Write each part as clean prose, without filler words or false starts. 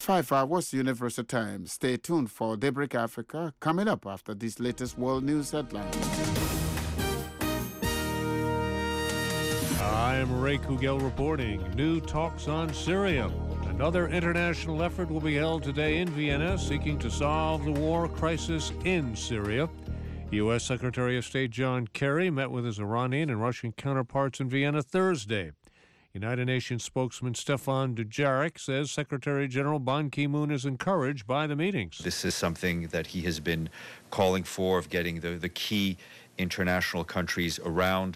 5 hours Universal Time. Stay tuned for Daybreak Africa coming up after these latest world news headlines. I'm Ray Kugel reporting. New talks on Syria. Another international effort will be held today in Vienna seeking to solve the war crisis in Syria. U.S. Secretary of State John Kerry met with his Iranian and Russian counterparts in Vienna Thursday. United Nations spokesman Stefan Dujarric says Secretary General Ban Ki-moon is encouraged by the meetings. This is something that he has been calling for, of getting the key international countries around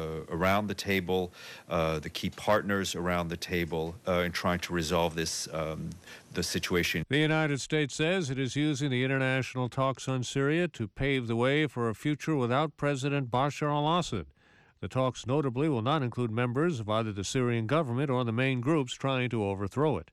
the table, the key partners around the table, in trying to resolve this the situation. The United States says it is using the international talks on Syria to pave the way for a future without President Bashar al-Assad. The talks notably will not include members of either the Syrian government or the main groups trying to overthrow it.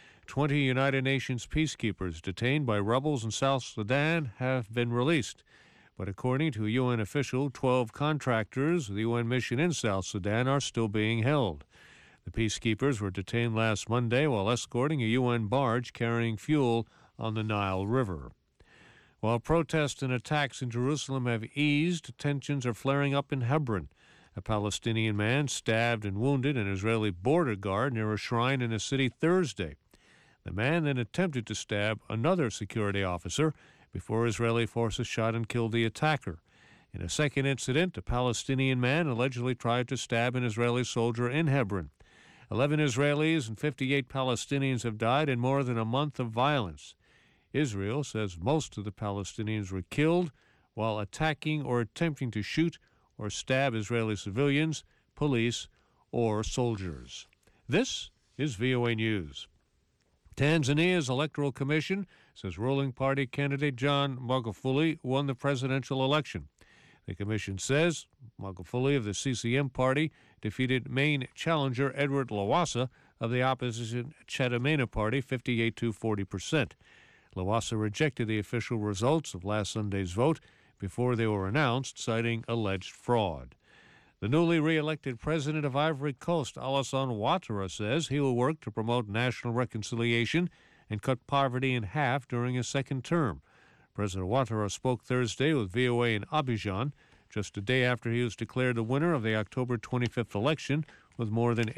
20 United Nations peacekeepers detained by rebels in South Sudan have been released. But according to a UN official, 12 contractors of the UN mission in South Sudan are still being held. The peacekeepers were detained last Monday while escorting a UN barge carrying fuel on the Nile River. While protests and attacks in Jerusalem have eased, tensions are flaring up in Hebron. A Palestinian man stabbed and wounded an Israeli border guard near a shrine in the city Thursday. The man then attempted to stab another security officer before Israeli forces shot and killed the attacker. In a second incident, a Palestinian man allegedly tried to stab an Israeli soldier in Hebron. 11 Israelis and 58 Palestinians have died in more than a month of violence. Israel says most of the Palestinians were killed while attacking or attempting to shoot or stab Israeli civilians, police, or soldiers. This is VOA News. Tanzania's Electoral Commission says ruling party candidate John Magufuli won the presidential election. The commission says Magufuli of the CCM party defeated main challenger Edward Lowassa of the opposition Chadema party 58 to 40%. Lowassa rejected the official results of last Sunday's vote before they were announced, citing alleged fraud. The newly re-elected president of Ivory Coast, Alassane Ouattara, says he will work to promote national reconciliation and cut poverty in half during his second term. President Ouattara spoke Thursday with VOA in Abidjan, just a day after he was declared the winner of the October 25th election with more than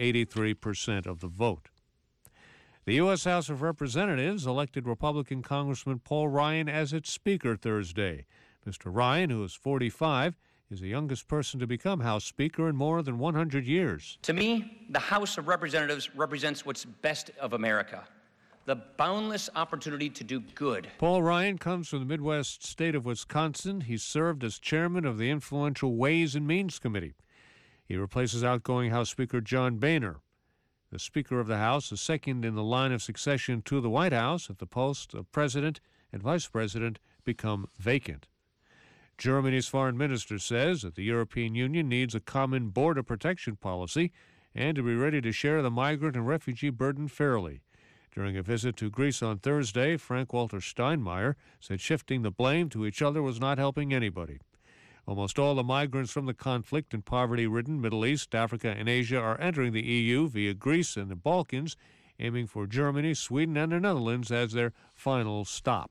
83% of the vote. The U.S. House of Representatives elected Republican Congressman Paul Ryan as its Speaker Thursday. Mr. Ryan, who is 45, is the youngest person to become House Speaker in more than 100 years. To me, the House of Representatives represents what's best of America, the boundless opportunity to do good. Paul Ryan comes from the Midwest state of Wisconsin. He served as chairman of the influential Ways and Means Committee. He replaces outgoing House Speaker John Boehner. The Speaker of the House is second in the line of succession to the White House if the posts of President and Vice President become vacant. Germany's foreign minister says that the European Union needs a common border protection policy and to be ready to share the migrant and refugee burden fairly. During a visit to Greece on Thursday, Frank-Walter Steinmeier said shifting the blame to each other was not helping anybody. Almost all the migrants from the conflict and poverty-ridden Middle East, Africa, and Asia are entering the EU via Greece and the Balkans, aiming for Germany, Sweden, and the Netherlands as their final stop.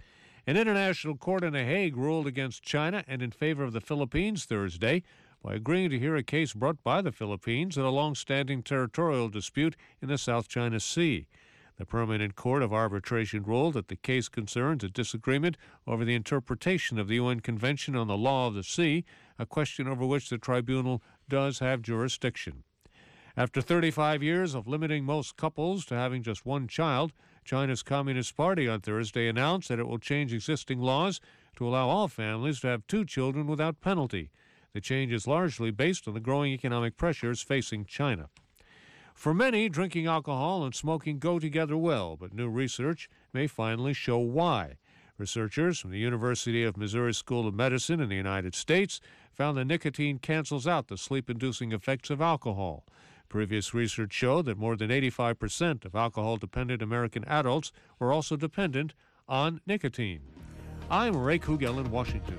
An international court in The Hague ruled against China and in favor of the Philippines Thursday by agreeing to hear a case brought by the Philippines in a long-standing territorial dispute in the South China Sea. The Permanent Court of Arbitration ruled that the case concerns a disagreement over the interpretation of the UN Convention on the Law of the Sea, a question over which the tribunal does have jurisdiction. After 35 years of limiting most couples to having just one child, China's Communist Party on Thursday announced that it will change existing laws to allow all families to have 2 children without penalty. The change is largely based on the growing economic pressures facing China. For many, drinking alcohol and smoking go together well, but new research may finally show why. Researchers from the University of Missouri School of Medicine in the United States found that nicotine cancels out the sleep-inducing effects of alcohol. Previous research showed that more than 85% of alcohol-dependent American adults were also dependent on nicotine. I'm Ray Kugel in Washington.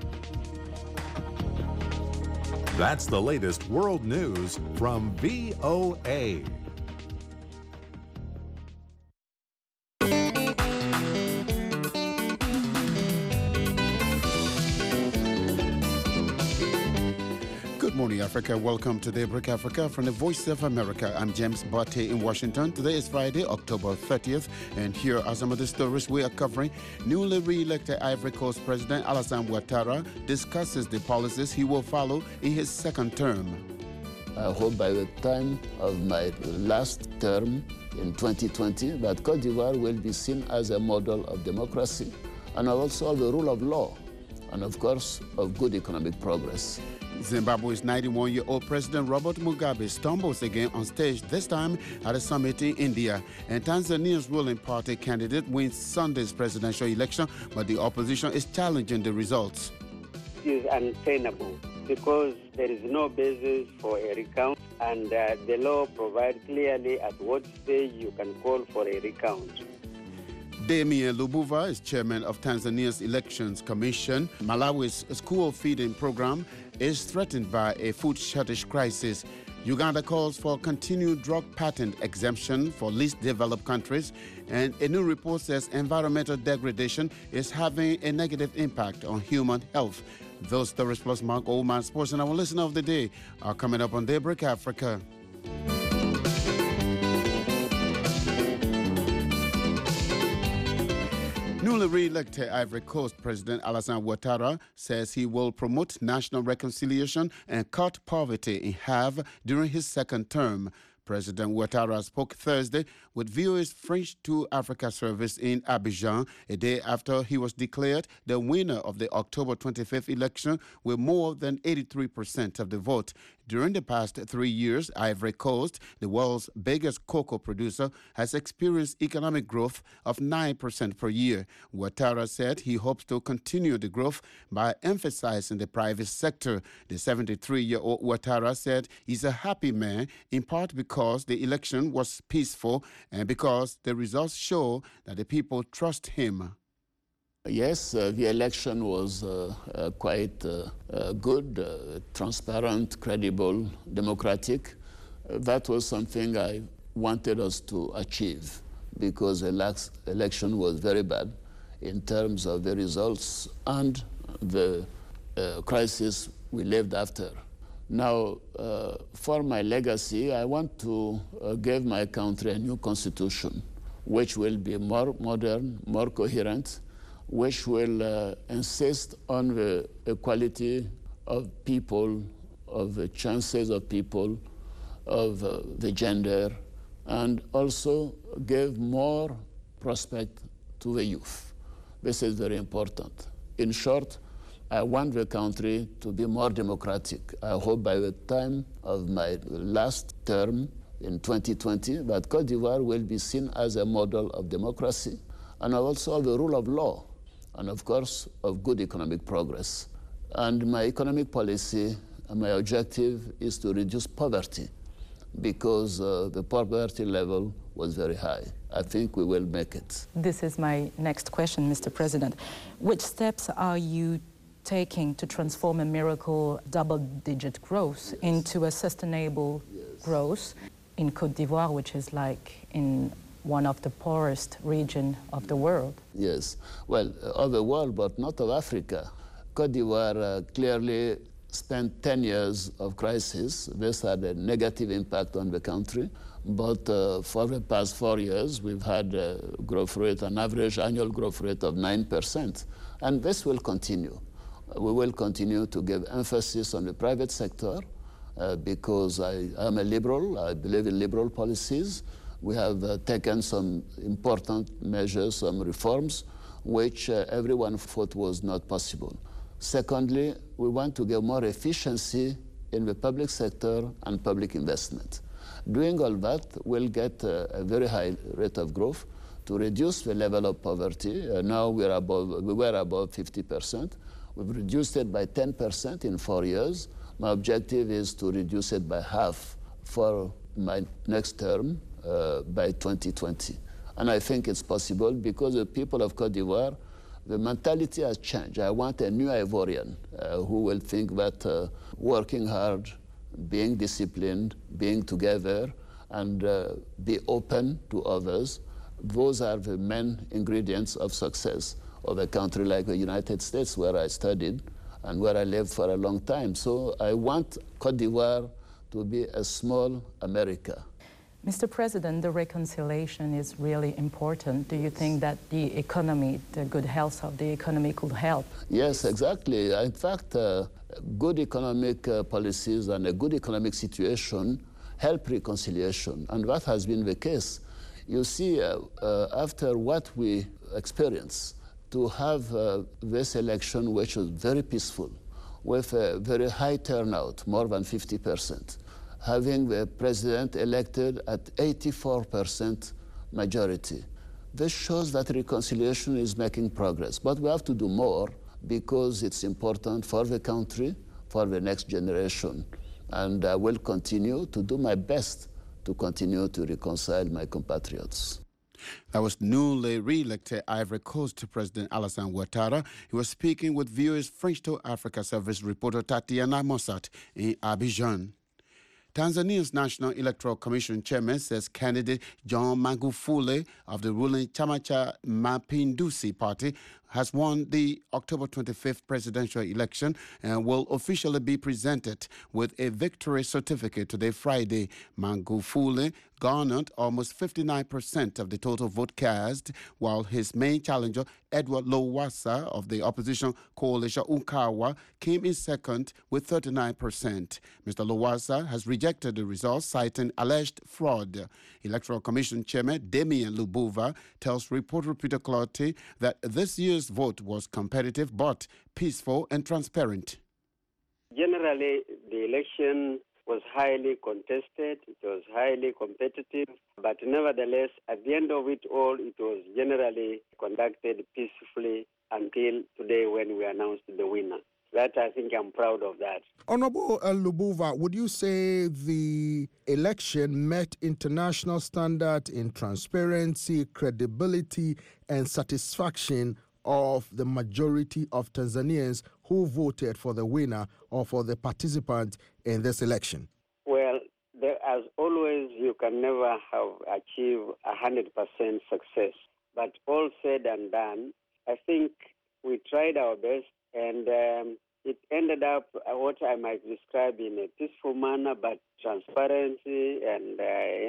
That's the latest world news from VOA. morning, Africa. Welcome to Daybreak Africa from the Voice of America. I'm James Barty in Washington. Today is Friday, October 30th, and here are some of the stories we are covering. Newly re-elected Ivory Coast President Alassane Ouattara discusses the policies he will follow in his second term. I hope by the time of my last term in 2020 that Côte d'Ivoire will be seen as a model of democracy and also the rule of law and, of course, of good economic progress. Zimbabwe's 91-year-old President Robert Mugabe stumbles again on stage, this time at a summit in India. And Tanzania's ruling party candidate wins Sunday's presidential election, but the opposition is challenging the results. It is untenable because there is no basis for a recount, and the law provides clearly at what stage you can call for a recount. Damien Lubuva is chairman of Tanzania's Elections Commission. Malawi's school feeding program is threatened by a food shortage crisis. Uganda calls for continued drug patent exemption for least developed countries. And a new report says environmental degradation is having a negative impact on human health. Those stories plus Mark Oldman Sports and our listener of the day are coming up on Daybreak Africa. Newly re-elected Ivory Coast President Alassane Ouattara says he will promote national reconciliation and cut poverty in half during his second term. President Ouattara spoke Thursday with VOA's French to Africa service in Abidjan, a day after he was declared the winner of the October 25th election with more than 83% of the vote. During the past 3 years, Ivory Coast, the world's biggest cocoa producer, has experienced economic growth of 9% per year. Ouattara said he hopes to continue the growth by emphasizing the private sector. The 73-year-old Ouattara said he's a happy man, in part because the election was peaceful and because the results show that the people trust him. Yes, the election was quite good, transparent, credible, democratic. That was something I wanted us to achieve because the last election was very bad in terms of the results and the crisis we lived after. Now, for my legacy, I want to give my country a new constitution, which will be more modern, more coherent, which will insist on the equality of people, of the chances of people, of the gender, and also give more prospect to the youth. This is very important. In short, I want the country to be more democratic. I hope by the time of my last term in 2020 that Côte d'Ivoire will be seen as a model of democracy and also of the rule of law, and of course, of good economic progress. And my economic policy, my objective is to reduce poverty because the poverty level was very high. I think we will make it. This is my next question, Mr. President. Which steps are you taking to transform a miracle double-digit growth into a sustainable growth in Côte d'Ivoire, which is like in one of the poorest regions of the world? Yes, well, of the world, but not of Africa. Côte d'Ivoire clearly spent 10 years of crisis. This had a negative impact on the country. But for the past 4 years, we've had a growth rate, an average annual growth rate of 9%. And this will continue. We will continue to give emphasis on the private sector because I am a liberal. I believe in liberal policies. We have taken some important measures, some reforms, which everyone thought was not possible. Secondly, we want to give more efficiency in the public sector and public investment. Doing all that will get a very high rate of growth to reduce the level of poverty. Now we were above 50%. We've reduced it by 10% in 4 years. My objective is to reduce it by half for my next term by 2020. And I think it's possible because the people of Côte d'Ivoire, the mentality has changed. I want a new Ivorian who will think that working hard, being disciplined, being together, and be open to others, those are the main ingredients of success of a country like the United States, where I studied, and where I lived for a long time. So I want Cote d'Ivoire to be a small America. Mr. President, the reconciliation is really important. Do you think that the economy, the good health of the economy could help? Yes, exactly. In fact, good economic policies and a good economic situation help reconciliation, and that has been the case. You see, after what we experienced, to have this election, which was very peaceful, with a very high turnout, more than 50%, having the president elected at 84% majority. This shows that reconciliation is making progress. But we have to do more because it's important for the country, for the next generation. And I will continue to do my best to continue to reconcile my compatriots. That was newly re-elected Ivory Coast President Alassane Ouattara. He was speaking with VOA's French to Africa Service reporter Tatiana Mossat in Abidjan. Tanzania's National Electoral Commission chairman says candidate John Magufuli of the ruling Chama cha Mapinduzi party has won the October 25th presidential election and will officially be presented with a victory certificate today, Friday. Magufuli garnered almost 59% of the total vote cast, while his main challenger, Edward Lowassa of the opposition coalition Ukawa, came in second with 39%. Mr. Lowassa has rejected the results, citing alleged fraud. Electoral Commission Chairman Damien Lubuva tells reporter Peter Clottey that this year's vote was competitive but peaceful and transparent. Generally, the election was highly contested, it was highly competitive, but nevertheless, at the end of it all, it was generally conducted peacefully until today when we announced the winner. That, I think I'm proud of that. Honorable Lubuva, would you say the election met international standard in transparency, credibility, and satisfaction of the majority of Tanzanians who voted for the winner or for the participant in this election? Well, as always, you can never have achieved 100% success. But all said and done, I think we tried our best, and it ended up what I might describe in a peaceful manner, but transparency and,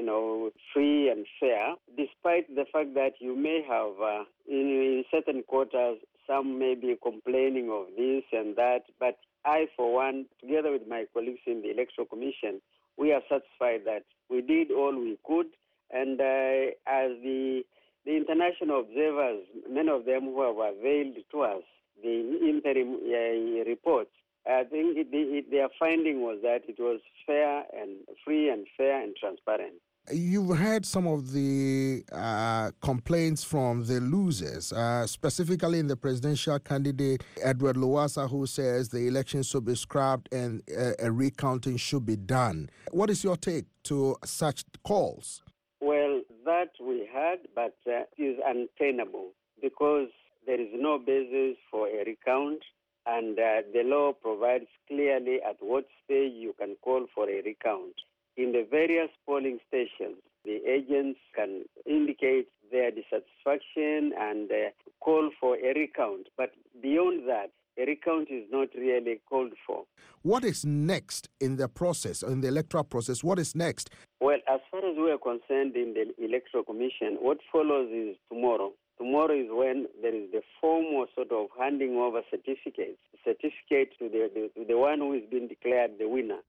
free and fair, despite the fact that you may have, in certain quarters, some may be complaining of this and that, but I, for one, together with my colleagues in the Electoral Commission, we are satisfied that we did all we could, and as the international observers, many of them who have availed to us the interim reports, I think their finding was that it was fair and free and fair and transparent. You've heard some of the complaints from the losers, specifically in the presidential candidate Edward Lowassa, who says the election should be scrapped and a recounting should be done. What is your take to such calls? Well, that we heard, but it is untenable because there is no basis for a recount, and the law provides clearly at what stage you can call for a recount. In the various polling stations, the agents can indicate their dissatisfaction and call for a recount. But beyond that, a recount is not really called for. What is next in the process, in the electoral process? What is next? Well, as far as we are concerned in the Electoral Commission, what follows is tomorrow. Tomorrow is when there is the formal sort of handing over certificate to the one who has been declared the winner.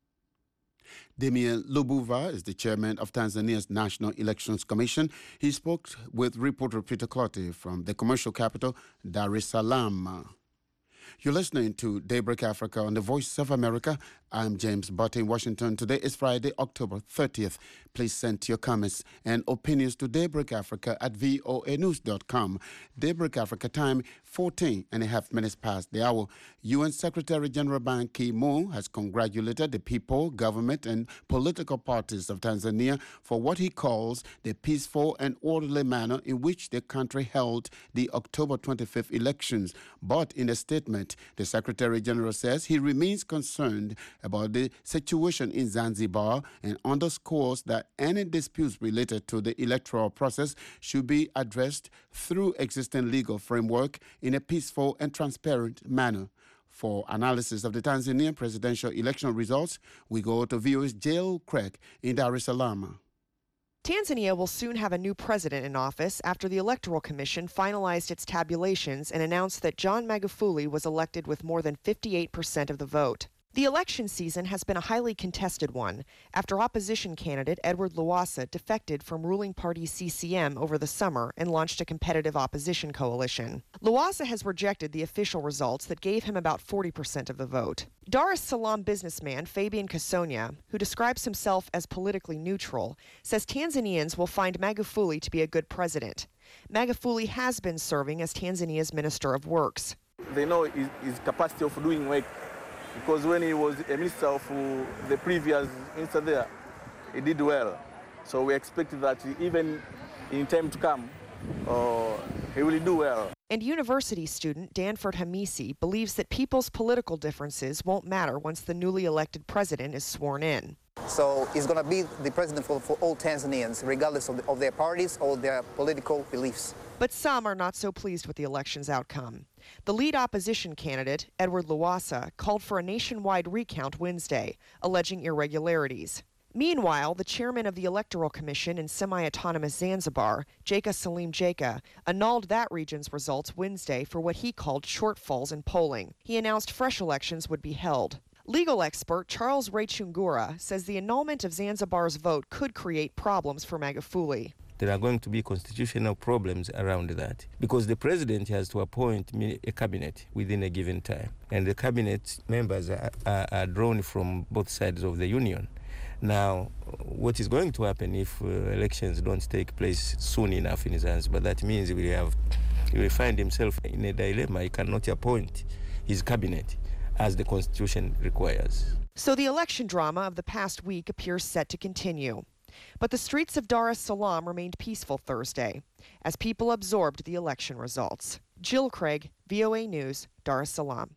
Damien Lubuva is the chairman of Tanzania's National Elections Commission. He spoke with reporter Peter Clottey from the commercial capital, Dar es Salaam. You're listening to Daybreak Africa on the Voice of America. I'm James Butt in Washington. Today is Friday, October 30th. Please send your comments and opinions to Daybreak Africa at voanews.com. Daybreak Africa time, 14 and a half minutes past the hour. UN Secretary General Ban Ki-moon has congratulated the people, government, and political parties of Tanzania for what he calls the peaceful and orderly manner in which the country held the October 25th elections. But in a statement, the Secretary General says he remains concerned about the situation in Zanzibar and underscores that any disputes related to the electoral process should be addressed through existing legal framework in a peaceful and transparent manner. For analysis of the Tanzanian presidential election results, we go to VOA's Jill Craig in Dar es Salaam. Tanzania will soon have a new president in office after the Electoral Commission finalized its tabulations and announced that John Magufuli was elected with more than 58% of the vote. The election season has been a highly contested one after opposition candidate Edward Lowassa defected from ruling party CCM over the summer and launched a competitive opposition coalition. Lowassa has rejected the official results that gave him about 40% of the vote. Dar es Salaam businessman Fabian Kasonia, who describes himself as politically neutral, says Tanzanians will find Magufuli to be a good president. Magufuli has been serving as Tanzania's Minister of Works. They know his capacity of doing work, because when he was a minister of the previous minister there, he did well. So we expect that even in time to come, he will do well. And university student Danford Hamisi believes that people's political differences won't matter once the newly elected president is sworn in. So he's going to be the president for all Tanzanians, regardless of their parties or their political beliefs. But some are not so pleased with the election's outcome. The lead opposition candidate, Edward Lowassa, called for a nationwide recount Wednesday, alleging irregularities. Meanwhile, the chairman of the Electoral Commission in semi-autonomous Zanzibar, Jeka Salim Jeka, annulled that region's results Wednesday for what he called shortfalls in polling. He announced fresh elections would be held. Legal expert Charles Rachungura says the annulment of Zanzibar's vote could create problems for Magufuli. There are going to be constitutional problems around that because the president has to appoint a cabinet within a given time. And the cabinet members are drawn from both sides of the union. Now, what is going to happen if elections don't take place soon enough in Zanzibar? That means he will find himself in a dilemma. He cannot appoint his cabinet as the Constitution requires. So the election drama of the past week appears set to continue. But the streets of Dar es Salaam remained peaceful Thursday as people absorbed the election results. Jill Craig, VOA News, Dar es Salaam.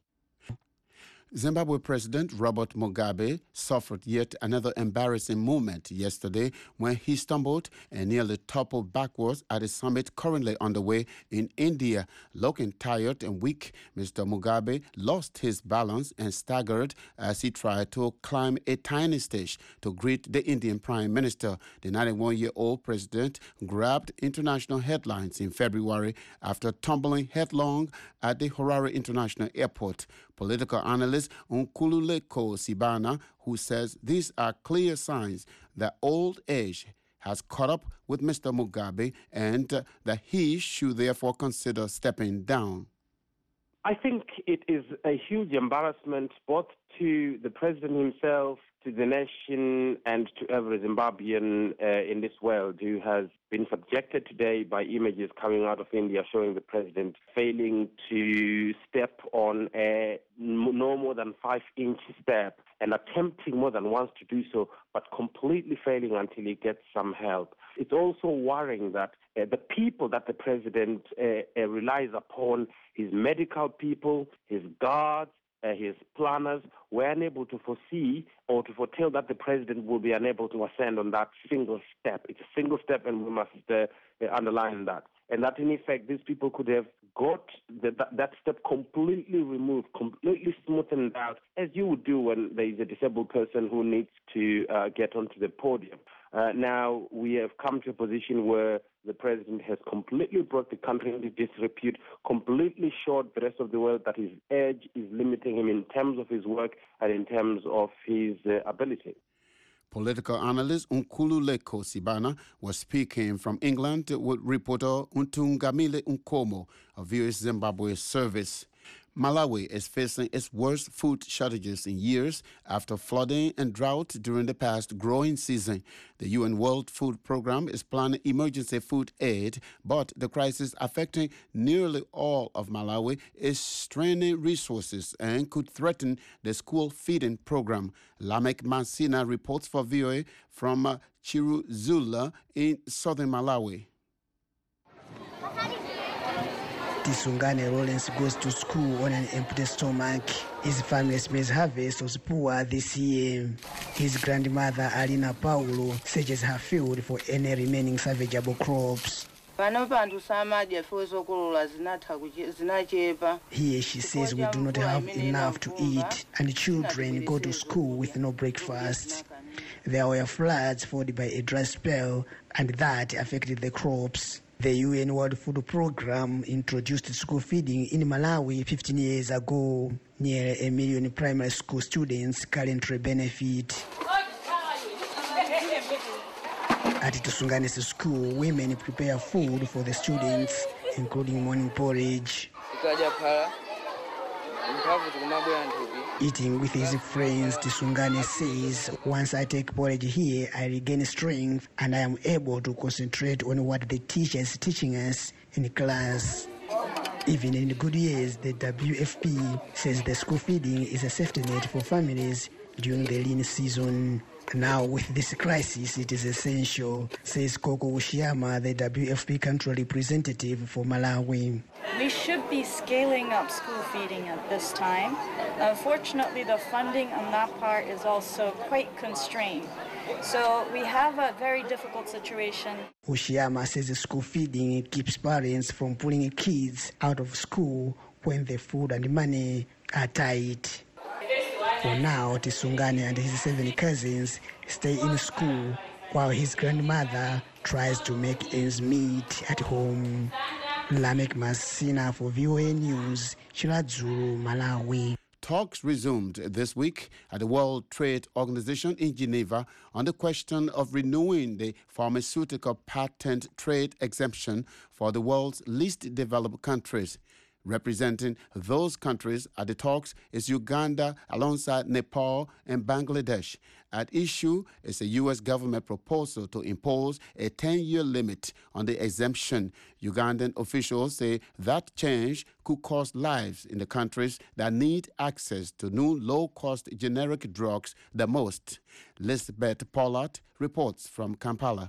Zimbabwe President Robert Mugabe suffered yet another embarrassing moment yesterday when he stumbled and nearly toppled backwards at a summit currently underway in India. Looking tired and weak, Mr. Mugabe lost his balance and staggered as he tried to climb a tiny stage to greet the Indian Prime Minister. The 91-year-old president grabbed international headlines in February after tumbling headlong at the Harare International Airport. Political analyst Nkululeko Sibana, who says these are clear signs that old age has caught up with Mr. Mugabe and that he should therefore consider stepping down. I think it is a huge embarrassment both to the president himself, to the nation, and to every Zimbabwean in this world who has been subjected today by images coming out of India showing the president failing to step on a no more than 5-inch step and attempting more than once to do so, but completely failing until he gets some help. It's also worrying that the people that the president relies upon, his medical people, his guards, his planners, were unable to foresee or to foretell that the president will be unable to ascend on that single step. It's a single step, and we must underline that. And that, in effect, these people could have got that step completely removed, completely smoothened out, as you would do when there is a disabled person who needs to get onto the podium. Now, we have come to a position where the president has completely brought the country into disrepute, completely showed the rest of the world that his age is limiting him in terms of his work and in terms of his ability. Political analyst Nkululeko Sibana was speaking from England with reporter Untungamile Nkomo of VOA Zimbabwe Service. Malawi is facing its worst food shortages in years after flooding and drought during the past growing season. The UN World Food Programme is planning emergency food aid, but the crisis affecting nearly all of Malawi is straining resources and could threaten the school feeding program. Lamek Masina reports for VOA from Chiruzula in southern Malawi. Tisungane Rollins goes to school on an empty stomach. His family's maize harvest was poor this year. His grandmother, Alina Paulo, searches her field for any remaining salvageable crops. Here she says we do not have enough to eat, and children go to school with no breakfast. There were floods followed by a dry spell, and that affected the crops. The UN World Food Programme introduced school feeding in Malawi 15 years ago. Nearly 1 million primary school students currently benefit. At Tusungane's school, women prepare food for the students, including morning porridge. Eating with his friends, Tisungane says, once I take porridge here, I regain strength and I am able to concentrate on what the teacher is teaching us in class. Even in good years, the WFP says the school feeding is a safety net for families during the lean season. Now, with this crisis, it is essential, says Koko Ushiyama, the WFP country representative for Malawi. We should be scaling up school feeding at this time. Unfortunately, the funding on that part is also quite constrained. So we have a very difficult situation. Ushiyama says the school feeding keeps parents from pulling kids out of school when the food and money are tight. For now, Tisungane and his 7 cousins stay in school while his grandmother tries to make ends meet at home. Lamek Masina for VOA News, Chiradzulu, Malawi. Talks resumed this week at the World Trade Organization in Geneva on the question of renewing the pharmaceutical patent trade exemption for the world's least developed countries. Representing those countries at the talks is Uganda alongside Nepal and Bangladesh. At issue is a U.S. government proposal to impose a 10-year limit on the exemption. Ugandan officials say that change could cost lives in the countries that need access to new low-cost generic drugs the most. Lisbeth Pollard reports from Kampala.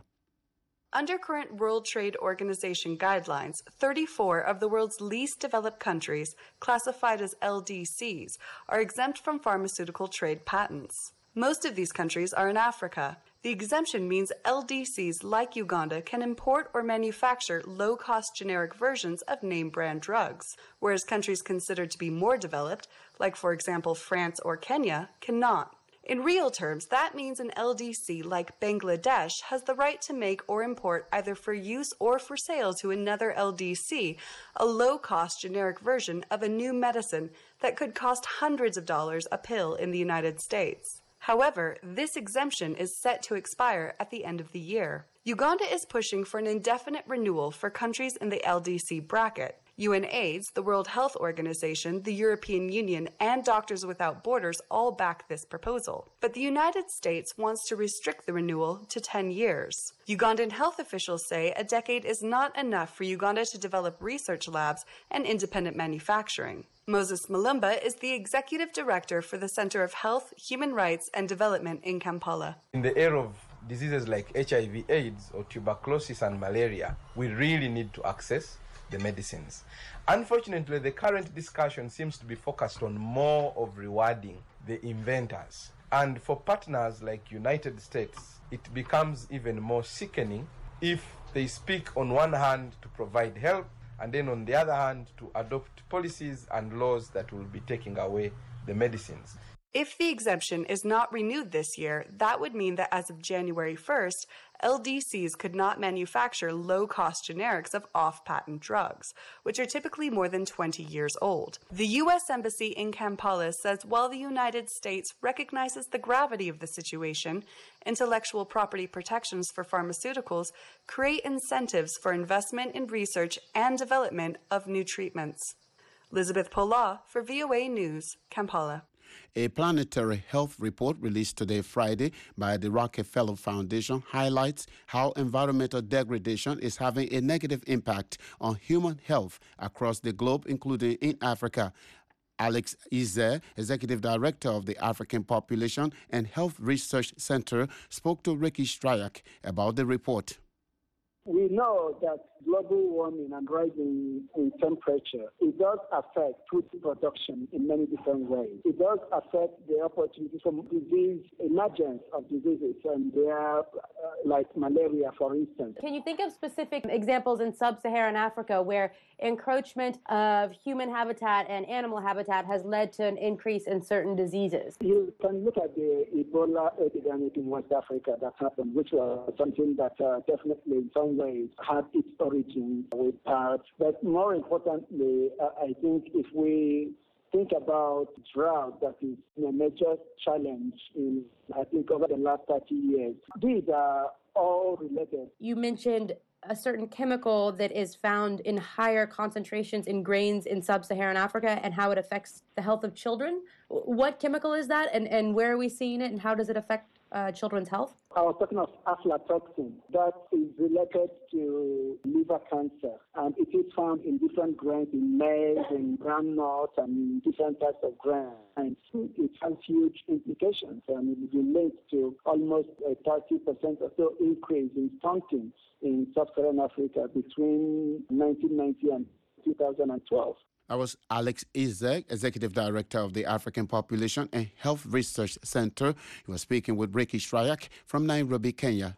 Under current World Trade Organization guidelines, 34 of the world's least developed countries, classified as LDCs, are exempt from pharmaceutical trade patents. Most of these countries are in Africa. The exemption means LDCs like Uganda can import or manufacture low-cost generic versions of name-brand drugs, whereas countries considered to be more developed, like for example France or Kenya, cannot. In real terms, that means an LDC like Bangladesh has the right to make or import, either for use or for sale to another LDC, a low-cost generic version of a new medicine that could cost hundreds of dollars a pill in the United States. However, this exemption is set to expire at the end of the year. Uganda is pushing for an indefinite renewal for countries in the LDC bracket. UNAIDS, the World Health Organization, the European Union, and Doctors Without Borders all back this proposal. But the United States wants to restrict the renewal to 10 years. Ugandan health officials say a decade is not enough for Uganda to develop research labs and independent manufacturing. Moses Malumba is the executive director for the Center of Health, Human Rights, and Development in Kampala. In the era of diseases like HIV/AIDS or tuberculosis and malaria, we really need to access the medicines. Unfortunately, the current discussion seems to be focused on more of rewarding the inventors. And for partners like United States, it becomes even more sickening if they speak on one hand to provide help and then on the other hand to adopt policies and laws that will be taking away the medicines. If the exemption is not renewed this year, that would mean that as of January 1st, LDCs could not manufacture low-cost generics of off-patent drugs, which are typically more than 20 years old. The U.S. Embassy in Kampala says while the United States recognizes the gravity of the situation, intellectual property protections for pharmaceuticals create incentives for investment in research and development of new treatments. Elizabeth Pola for VOA News, Kampala. A planetary health report released today, Friday, by the Rockefeller Foundation highlights how environmental degradation is having a negative impact on human health across the globe, including in Africa. Alex Ize, Executive Director of the African Population and Health Research Center, spoke to Ricky Stryak about the report. We know that global warming and rising in temperature, it does affect food production in many different ways. It does affect the opportunity for disease, emergence of diseases, and they are like malaria, for instance. Can you think of specific examples in sub-Saharan Africa where encroachment of human habitat and animal habitat has led to an increase in certain diseases? You can look at the Ebola epidemic in West Africa that happened, which was something that definitely in some ways had its origin with parts. But more importantly, I think if we think about drought, that is a major challenge in, I think, over the last 30 years. These are all related. You mentioned a certain chemical that is found in higher concentrations in grains in sub-Saharan Africa and how it affects the health of children. What chemical is that, and where are we seeing it, and how does it affect children's health? I was talking of aflatoxin. That is related to liver cancer, and it is found in different grains, in maize, in groundnuts, and in different types of grains. And it has huge implications, and it is linked to almost a 30% or so increase in stunting in sub-Saharan Africa between 1990 and 2012. That was Alex Izek, Executive Director of the African Population and Health Research Center. He was speaking with Ricky Shryak from Nairobi, Kenya.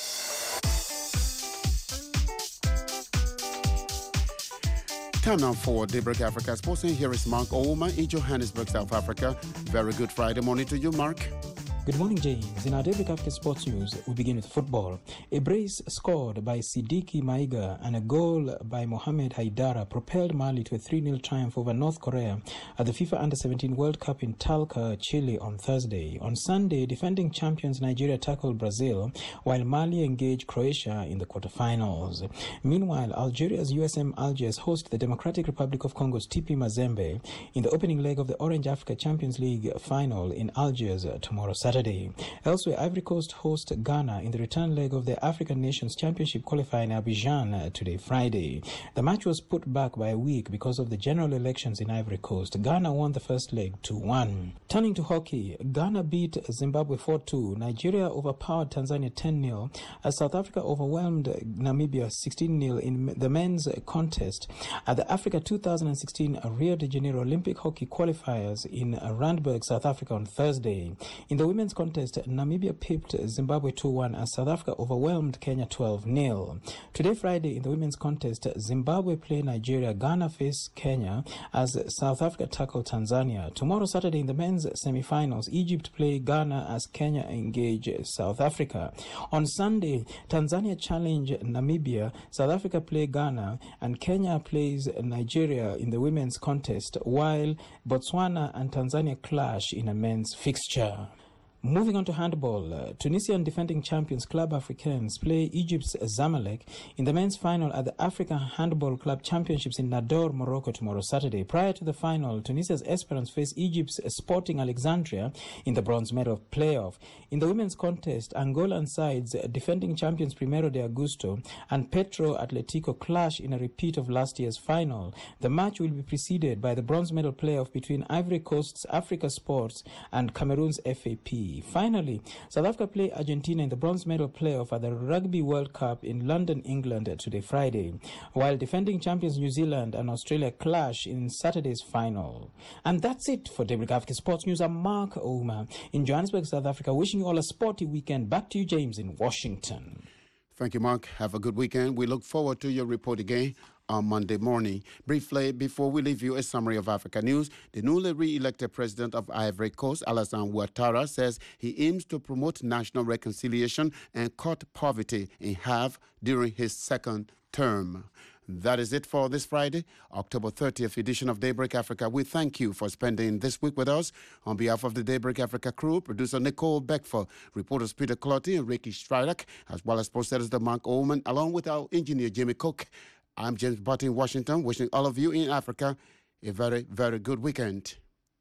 Time now for Daybreak Africa Sports, and here is Mark Ouma in Johannesburg, South Africa. Very good Friday morning to you, Mark. Good morning, James. In our Daybreak Africa Sports News, we begin with football. A brace scored by Sidiki Maiga and a goal by Mohamed Haidara propelled Mali to a 3-0 triumph over North Korea at the FIFA Under-17 World Cup in Talca, Chile on Thursday. On Sunday, defending champions Nigeria tackled Brazil, while Mali engaged Croatia in the quarterfinals. Meanwhile, Algeria's USM Algiers host the Democratic Republic of Congo's TP Mazembe in the opening leg of the Orange Africa Champions League final in Algiers tomorrow, Saturday. Elsewhere, Ivory Coast host Ghana in the return leg of the African Nations Championship qualifier in Abidjan today, Friday. The match was put back by a week because of the general elections in Ivory Coast. Ghana won the first leg 2-1. Turning to hockey, Ghana beat Zimbabwe 4-2. Nigeria overpowered Tanzania 10-0 as South Africa overwhelmed Namibia 16-0 in the men's contest at the Africa 2016 Rio de Janeiro Olympic hockey qualifiers in Randburg, South Africa on Thursday. In the women's contest, Namibia pipped Zimbabwe 2-1 as South Africa overwhelmed Kenya 12-0. Today, Friday, in the women's contest, Zimbabwe play Nigeria, Ghana face Kenya as South Africa tackle Tanzania. Tomorrow, Saturday, in the men's semi-finals, Egypt play Ghana as Kenya engage South Africa. On Sunday, Tanzania challenge Namibia, South Africa play Ghana, and Kenya plays Nigeria in the women's contest, while Botswana and Tanzania clash in a men's fixture. Moving on to handball, Tunisian defending champions Club Africains play Egypt's Zamalek in the men's final at the African Handball Club Championships in Nador, Morocco tomorrow, Saturday. Prior to the final, Tunisia's Esperance face Egypt's Sporting Alexandria in the bronze medal playoff. In the women's contest, Angolan sides defending champions Primero de Agosto and Petro Atletico clash in a repeat of last year's final. The match will be preceded by the bronze medal playoff between Ivory Coast's Africa Sports and Cameroon's FAP. Finally, South Africa play Argentina in the bronze medal playoff at the Rugby World Cup in London, England today, Friday, while defending champions New Zealand and Australia clash in Saturday's final. And that's it for Daybreak Africa Sports News. I'm Mark Ouma in Johannesburg, South Africa, wishing you all a sporty weekend. Back to you, James, in Washington. Thank you, Mark. Have a good weekend. We look forward to your report again on Monday morning. Briefly, before we leave you, a summary of Africa news. The newly re-elected president of Ivory Coast, Alassane Ouattara, says he aims to promote national reconciliation and cut poverty in half during his second term. That is it for this Friday, October 30th edition of Daybreak Africa. We thank you for spending this week with us. On behalf of the Daybreak Africa crew, producer Nicole Beckford, reporters Peter Clotty and Ricky Strydak, as well as posters Mark Oman, along with our engineer Jimmy Cook. I'm James Butt in Washington, wishing all of you in Africa a very, very good weekend.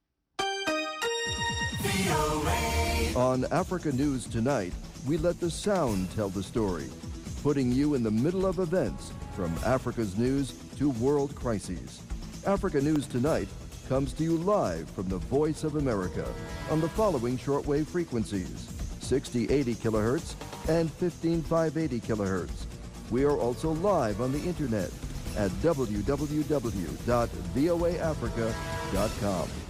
On Africa News Tonight, we let the sound tell the story, putting you in the middle of events from Africa's news to world crises. Africa News Tonight comes to you live from the Voice of America on the following shortwave frequencies: 6080 kilohertz and 15580 kilohertz. We are also live on the internet at www.voaafrica.com.